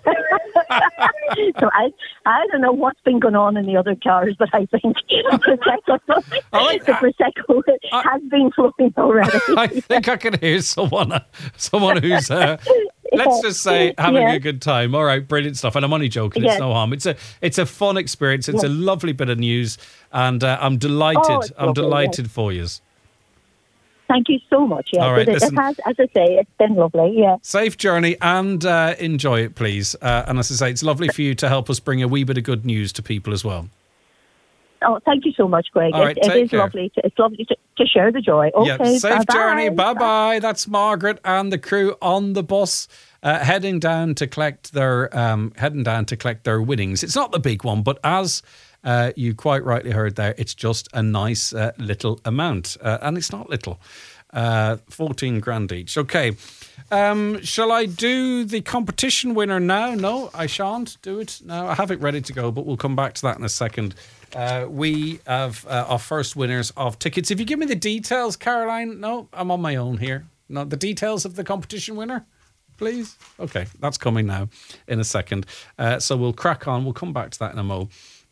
So I I don't know what's been going on in the other cars, but I think prosecco, I- the prosecco I- has been flowing already. I think I can hear someone, uh, someone who's, uh, let's just say, having Yeah. a good time. All right, brilliant stuff. And I'm only joking. It's Yeah. no harm. It's a, it's a fun experience. It's a Yeah. lovely bit of news, and uh, I'm delighted. Oh, it's I'm lovely, delighted for you. Thank you so much. Yeah, All right, it, listen. it has, as I say, it's been lovely. Yeah. Safe journey and uh, enjoy it, please. Uh, and as I say, it's lovely for you to help us bring a wee bit of good news to people as well. Oh, thank you so much, Greg. All right, it, it take is care. lovely. To, it's lovely to, to share the joy. Okay, Yeah, safe bye-bye. journey. Bye bye. That's Margaret and the crew on the bus. Uh, heading down to collect their um, heading down to collect their winnings. It's not the big one, but as uh, you quite rightly heard there, it's just a nice uh, little amount. Uh, and it's not little. Uh, fourteen grand each. Okay. Um, shall I do the competition winner now? No, I shan't do it now. I have it ready to go, but we'll come back to that in a second. Uh, we have uh, our first winners of tickets. If you give me the details, Caroline. No, I'm on my own here. No, the details of the competition winner, please. Okay, that's coming now in a second. Uh, so we'll crack on. We'll come back to that in a mo.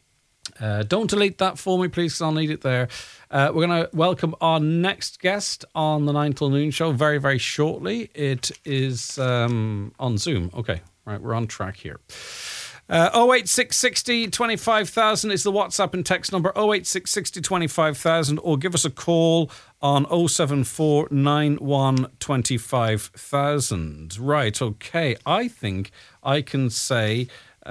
Uh, don't delete that for me, please, because I'll need it there. Uh, we're going to welcome our next guest on the nine till noon show very, very shortly. It is um, on Zoom. Okay, right, we're on track here. Uh, oh eight six six oh twenty-five thousand is the WhatsApp and text number, oh eight six six oh twenty-five thousand, or give us a call on oh seven four nine one twenty-five thousand. Right, okay, I think I can say...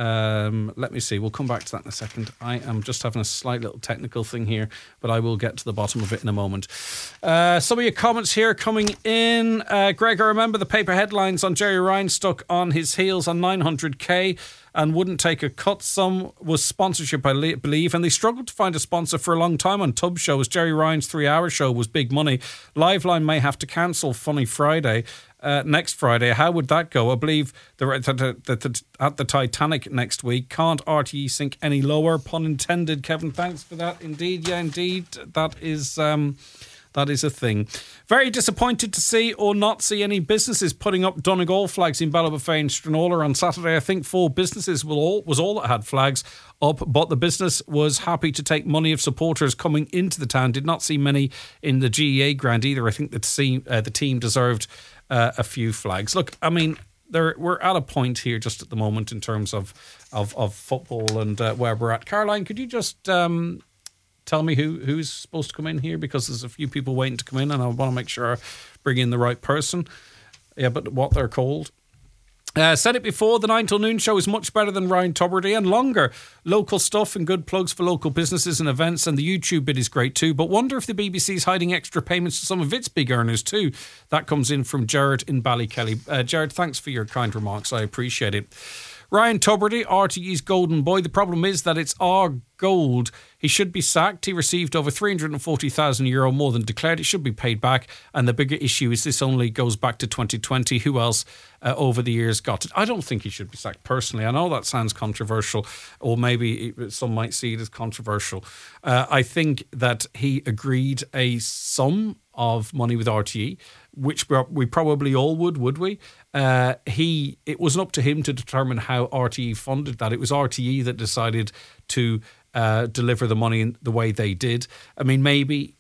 Um, let me see. We'll come back to that in a second. I am just having a slight little technical thing here, but I will get to the bottom of it in a moment. Uh, some of your comments here coming in. Uh, Greg, I remember the paper headlines on Jerry Ryan stuck on his heels on nine hundred k and wouldn't take a cut. Some was sponsorship, I believe, and they struggled to find a sponsor for a long time on Tub shows. Jerry Ryan's three-hour show was big money. Liveline may have to cancel Funny Friday. Uh, next Friday, how would that go? I believe they're at the, the, the, at the Titanic next week. Can't R T E sink any lower? Pun intended, Kevin. Thanks for that. Indeed, yeah, indeed. That is um, that is a thing. Very disappointed to see or not see any businesses putting up Donegal flags in Ballybofey and Stranraer on Saturday. I think four businesses will all, was all that had flags up, but the business was happy to take money of supporters coming into the town. Did not see many in the G E A ground either. I think the team, uh, the team deserved Uh, a few flags. Look, I mean, there, we're at a point here just at the moment in terms of of, of football and uh, where we're at. Caroline, could you just um, tell me who who's supposed to come in here? Because there's a few people waiting to come in and I want to make sure I bring in the right person. Yeah, but what they're called. Uh, said it before, the nine till noon show is much better than Ryan Tubridy and longer. Local stuff and good plugs for local businesses and events, and the YouTube bit is great too. But wonder if the B B C is hiding extra payments to some of its big earners too. That comes in from Jared in Ballykelly. Uh, Jared, thanks for your kind remarks. I appreciate it. Ryan Tubridy, R T E's golden boy. The problem is that it's our gold. He should be sacked. He received over three hundred forty thousand euro more than declared. It should be paid back. And the bigger issue is this only goes back to twenty twenty. Who else uh, over the years got it? I don't think he should be sacked personally. I know that sounds controversial, or maybe some might see it as controversial. Uh, I think that he agreed a sum of money with R T E, which we probably all would, would we? Uh, he it wasn't up to him to determine how R T E funded that. It was R T E that decided to uh, deliver the money in the way they did. I mean, maybe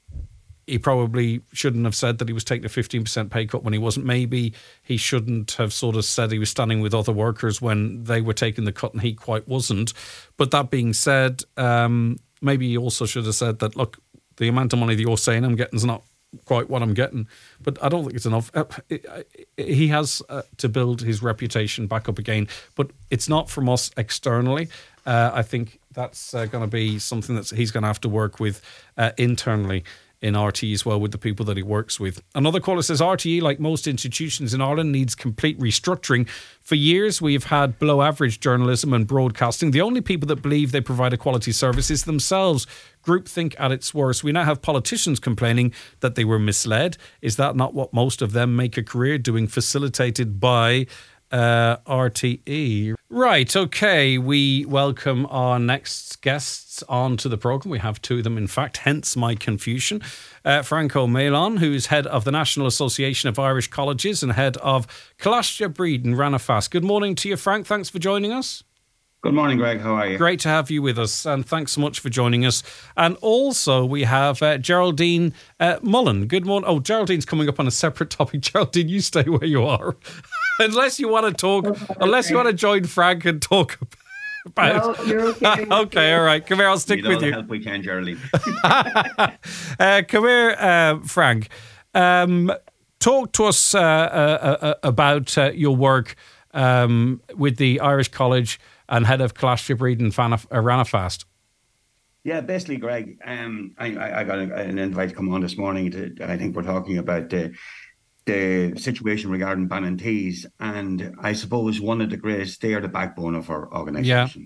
he probably shouldn't have said that he was taking a fifteen percent pay cut when he wasn't. Maybe he shouldn't have sort of said he was standing with other workers when they were taking the cut and he quite wasn't. But that being said, um, maybe he also should have said that, look, the amount of money that you're saying I'm getting is not quite what I'm getting, but I don't think it's enough. Uh, it, it, he has uh, to build his reputation back up again, but it's not from us externally. Uh, I think that's uh, going to be something that he's going to have to work with uh, internally in R T E as well, with the people that he works with. Another caller says R T E, like most institutions in Ireland, needs complete restructuring. For years we've had below average journalism and broadcasting. The only people that believe they provide a quality service is themselves. Groupthink at its worst. We now have politicians complaining that they were misled. Is that not what most of them make a career doing, facilitated by uh, R T E? Right, okay, we welcome our next guests onto the programme. We have two of them, in fact, hence my confusion. Uh, Franco Melon, who's head of the National Association of Irish Colleges and head of Coláiste Bríd in Ranafast. Good morning to you, Frank. Thanks for joining us. Good morning, Greg. How are you? Great to have you with us, and thanks so much for joining us. And also we have uh, Geraldine uh, Mullen. Good morning. Oh, Geraldine's coming up on a separate topic. Geraldine, you stay where you are. Unless you want to talk, okay. unless you want to join Frank and talk about no, you're okay. Okay, all right. Come here, I'll stick with you. Help we can, Geraldine. uh, come here, uh, Frank. Um, talk to us uh, uh, uh, about uh, your work um, with the Irish College and head of Coláiste Bríd in Ranafast. Yeah, basically, Greg, um, I, I got an invite to come on this morning. To, I think we're talking about the the situation regarding Ballintees, and I suppose one of the greatest, they are the backbone of our organisation. Yeah. The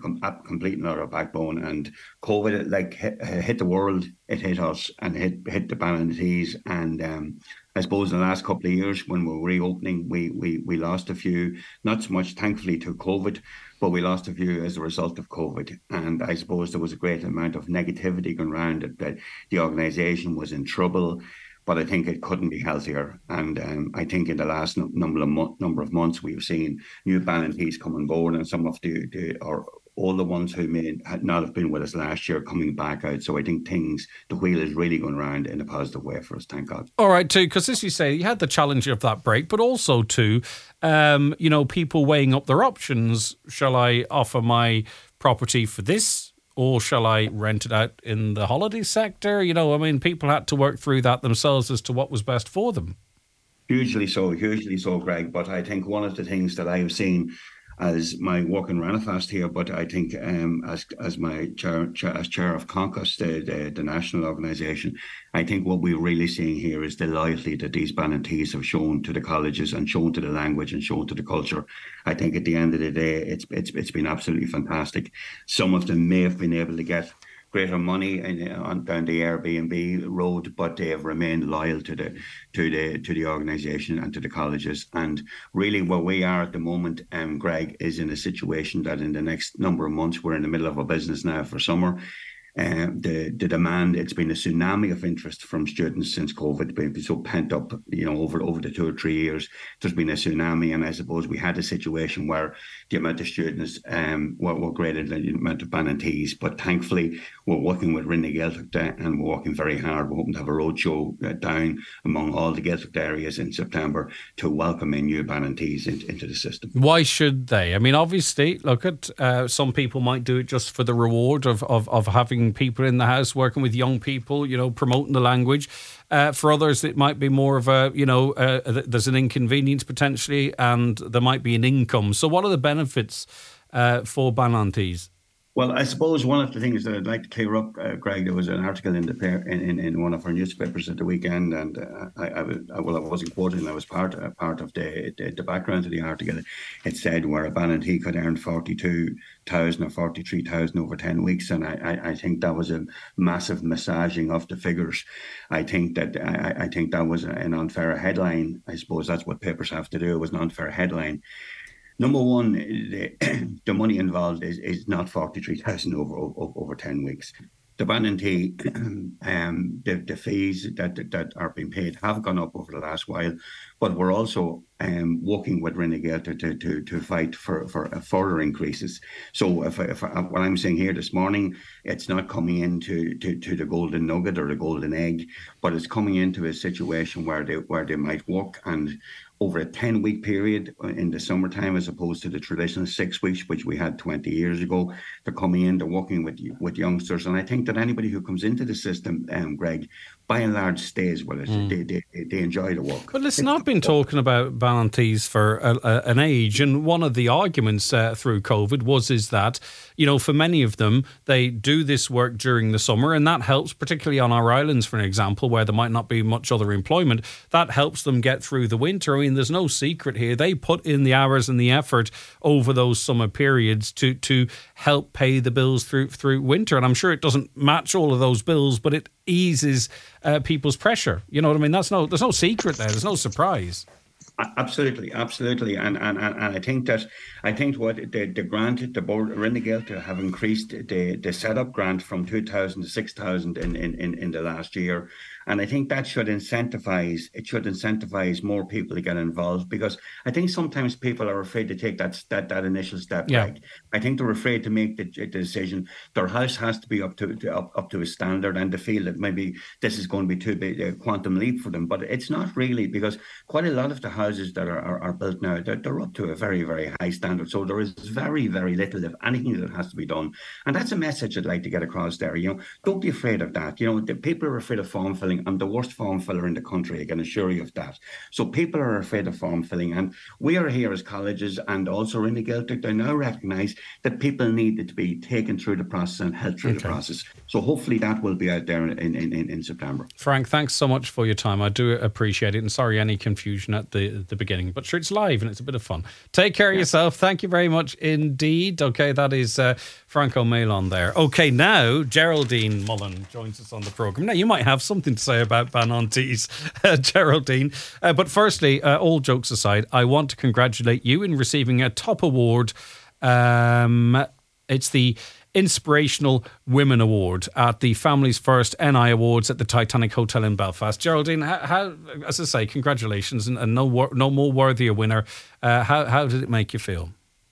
com- complete and utter backbone. And COVID, like, hit, hit the world, it hit us, and hit hit the Ballantynes. And um, I suppose in the last couple of years, when we were reopening, we we we lost a few, not so much thankfully to COVID, but we lost a few as a result of COVID. And I suppose there was a great amount of negativity going around that, that the organisation was in trouble. But I think it couldn't be healthier. And um, I think in the last n- number of mo- number of months, we've seen new Ballantynes come on board, and some of the, the or all the ones who may had not have been with us last year coming back out. So I think things, the wheel is really going around in a positive way for us, thank God. All right, too, because as you say, you had the challenge of that break, but also too, um, you know, people weighing up their options. Shall I offer my property for this? Or shall I rent it out in the holiday sector? You know, I mean, people had to work through that themselves as to what was best for them. Hugely so, hugely so, Greg. But I think one of the things that I have seen as my work in Ranafast here, but I think um, as as my chair, chair as chair of CONCUS, the, the, the national organisation, I think what we're really seeing here is the loyalty that these Ballantynes have shown to the colleges and shown to the language and shown to the culture. I think at the end of the day, it's it's it's been absolutely fantastic. Some of them may have been able to get greater money in, on down the Airbnb road, but they have remained loyal to the to the to the organisation and to the colleges. And really, where we are at the moment, um, Greg, is in a situation that in the next number of months, we're in the middle of a business now for summer. Uh, the the demand, it's been a tsunami of interest from students since COVID. It's been so pent up, you know, over over the two or three years. There's been a tsunami, and I suppose we had a situation where the amount of students um, were, were greater than the amount of Ballantynes. But thankfully, we're working with Rinne Gaeltacht, and we're working very hard. We're hoping to have a roadshow uh, down among all the Gaeltacht areas in September to welcome in new Ballantynes into, into the system. Why should they? I mean, obviously, look at uh, some people might do it just for the reward of, of, of having people in the house working with young people, you know, promoting the language. Uh, for others, it might be more of a, you know, uh, there's an inconvenience potentially, and there might be an income. So, what are the benefits uh, for Ballantynes? Well, I suppose one of the things that I'd like to clear up, uh, Greg, there was an article in the in, in, in one of our newspapers at the weekend, and uh, I, I, was, I well, I wasn't quoting. I was part uh, part of the, the the background of the article. It said where a Ballantine could earn forty-two thousand or forty-three thousand over ten weeks, and I, I, I think that was a massive massaging of the figures. I think that I, I think that was an unfair headline. I suppose that's what papers have to do. It was an unfair headline. Number one, the, the money involved is, is not forty-three thousand over, over over ten weeks. The Ballantine, um, the, the fees that, that that are being paid have gone up over the last while, but we're also um, working with Rinne Gaeltacht to, to to fight for, for further increases. So if, if what I'm saying here this morning, it's not coming into to, to the golden nugget or the golden egg, but it's coming into a situation where they where they might work and over a ten-week period in the summertime, as opposed to the traditional six weeks, which we had twenty years ago. They're coming in, they're working with with youngsters. And I think that anybody who comes into the system, um, Greg, by and large stays with it. Mm. They, they they enjoy the work. But listen, I've been talking about Ballantynes for a, a, an age, and one of the arguments uh, through COVID was is that, you know, for many of them, they do this work during the summer, and that helps, particularly on our islands, for an example, where there might not be much other employment. That helps them get through the winter. I mean, there's no secret here. They put in the hours and the effort over those summer periods to to help pay the bills through through winter. And I'm sure it doesn't match all of those bills, but it eases uh, people's pressure. You know what I mean? That's no, there's no secret there. There's no surprise. Absolutely, absolutely, and and, and, and I think that I think what the, the grant, the board Rinne Gaeltacht have increased the the setup grant from two thousand to six thousand in, in, in, in the last year, and I think that should incentivize it should incentivize more people to get involved, because I think sometimes people are afraid to take that that, that initial step. Yeah. Like, I think they're afraid to make the, the decision. Their house has to be up to, to up, up to a standard, and they feel that maybe this is going to be too big a quantum leap for them, but it's not really, because quite a lot of the houses that are, are, are built now, they're, they're up to a very, very high standard. So there is very, very little, if anything, that has to be done. And that's a message I'd like to get across there. You know, don't be afraid of that. You know, the people are afraid of form filling. filling. I'm the worst form filler in the country, I can assure you of that. So people are afraid of form filling. And we are here as colleges and also in the Gaeltacht, I now recognise that people needed to be taken through the process and helped through okay. the process. So hopefully that will be out there in, in, in, in September. Frank, thanks so much for your time. I do appreciate it. And sorry, any confusion at the, the beginning. But sure, it's live and it's a bit of fun. Take care of yeah. yourself. Thank you very much indeed. Okay, that is uh, Frank O'Mailon there. Okay, now Geraldine Mullen joins us on the programme. Now, you might have something to say about Banontees, uh, Geraldine. Uh, but firstly, uh, all jokes aside, I want to congratulate you in receiving a top award. Um, it's the Inspirational Women Award at the Family's First N I Awards at the Titanic Hotel in Belfast. Geraldine, how, how as I say, congratulations, and, and no no more worthy a winner. Uh, how how did it make you feel?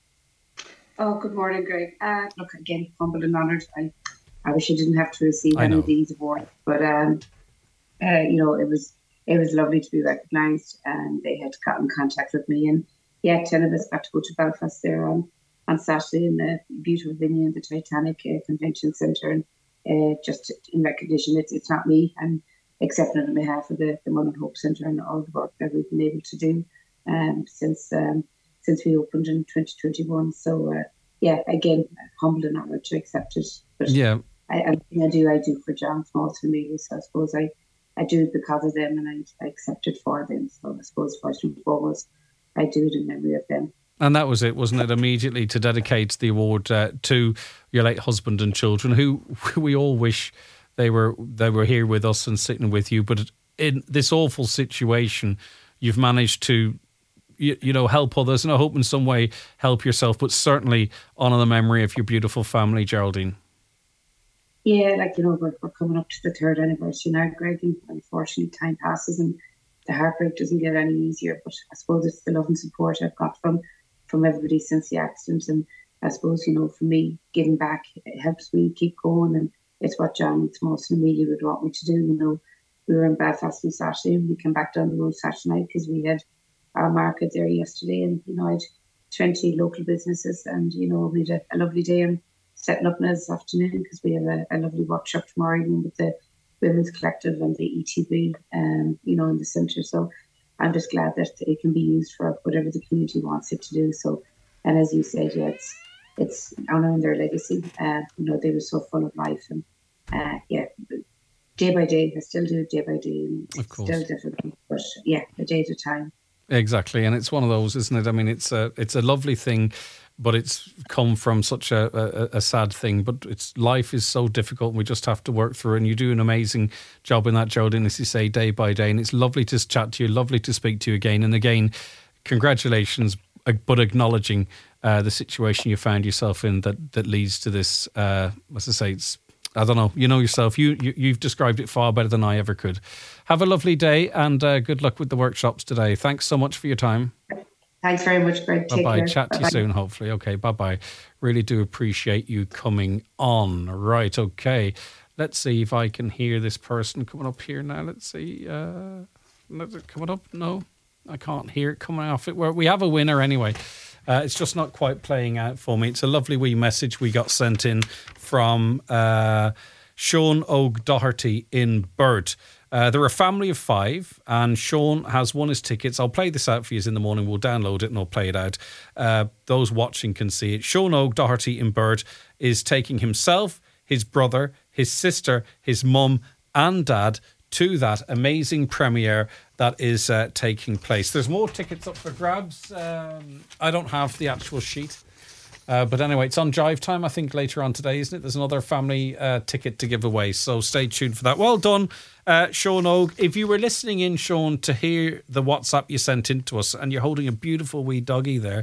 Oh, good morning, Greg. Uh, look, again, humbled and honoured. I, I wish I didn't have to receive any of these awards, but um, uh, you know, it was it was lovely to be recognised, and they had got in contact with me, and yeah, ten of us got to go to Belfast there on. on Saturday in the beautiful venue in the Titanic uh, Convention Centre, and uh, just in recognition, it's it's not me. I'm accepting it on behalf of the, the Mullen Hope Centre and all the work that we've been able to do um, since um, since we opened in twenty twenty-one. So uh, yeah, again, humbled and honoured to accept it. But yeah, I, everything I do, I do for John Small's family. So I suppose I, I do it because of them, and I, I accept it for them. So I suppose first and foremost, I do it in memory of them. And that was it, wasn't it? Immediately to dedicate the award uh, to your late husband and children, who we all wish they were they were here with us and sitting with you. But in this awful situation, you've managed to, you, you know, help others, and I hope in some way help yourself, but certainly honour the memory of your beautiful family, Geraldine. Yeah, like, you know, we're, we're coming up to the third anniversary now, Greg, and unfortunately time passes and the heartbreak doesn't get any easier. But I suppose it's the love and support I've got from from everybody since the accident, and I suppose, you know, for me, giving back, it helps me keep going, and it's what John and Smallson really would want me to do. You know, we were in Belfast on Saturday, and we came back down the road Saturday night because we had our market there yesterday, and, you know, I had twenty local businesses, and, you know, we had a, a lovely day and setting up now this afternoon because we have a, a lovely workshop tomorrow evening with the Women's Collective and the E T B, um, you know, in the centre. So I'm just glad that it can be used for whatever the community wants it to do. So, and as you said, yeah, it's it's honouring their legacy. Uh, you know, they were so full of life, and uh, yeah, day by day, I still do it day by day. And of course, still difficult, but yeah, a day at a time. Exactly, and it's one of those, isn't it? I mean, it's a it's a lovely thing, but it's come from such a, a, a sad thing. But it's life is so difficult, and we just have to work through. And you do an amazing job in that, Geraldine, as you say, day by day. And it's lovely to chat to you, lovely to speak to you again. And again, congratulations, but acknowledging uh, the situation you found yourself in that that leads to this. Uh, as I say, it's I don't know. You know yourself. You, you you've described it far better than I ever could. Have a lovely day, and uh, good luck with the workshops today. Thanks so much for your time. Thanks very much, Greg. Take bye-bye. care. Chat to Bye-bye. you soon, hopefully. Okay, bye-bye. Really do appreciate you coming on. Right, okay. Let's see if I can hear this person coming up here now. Let's see. Uh, is it coming up? No, I can't hear it coming off it. Well, we have a winner anyway. Uh, it's just not quite playing out for me. It's a lovely wee message we got sent in from uh, Sean O'Doherty in Burt. Uh, they're a family of five, and Sean has won his tickets. I'll play this out for you in the morning. We'll download it and I'll play it out. Uh, those watching can see it. Sean O'Doherty in Burt is taking himself, his brother, his sister, his mum and dad to that amazing premiere that is uh, taking place. There's more tickets up for grabs. Um, I don't have the actual sheet. Uh, but anyway, it's on Jive Time, I think, later on today, isn't it? There's another family uh, ticket to give away, so stay tuned for that. Well done, uh, Sean Og. If you were listening in, Sean, to hear the WhatsApp you sent in to us, and you're holding a beautiful wee doggy there,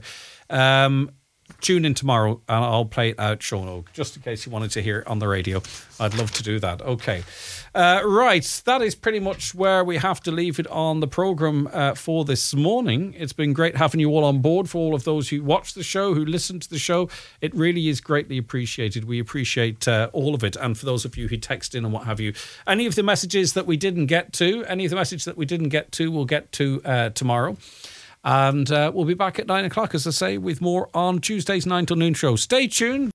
um, tune in tomorrow and I'll play it out, Sean Og, just in case you wanted to hear it on the radio. I'd love to do that. Okay. Uh, right. That is pretty much where we have to leave it on the programme uh, for this morning. It's been great having you all on board. For all of those who watch the show, who listen to the show, it really is greatly appreciated. We appreciate uh, all of it. And for those of you who text in and what have you, any of the messages that we didn't get to, any of the messages that we didn't get to, we'll get to uh, tomorrow. And uh, we'll be back at nine o'clock, as I say, with more on Tuesday's nine till noon show. Stay tuned.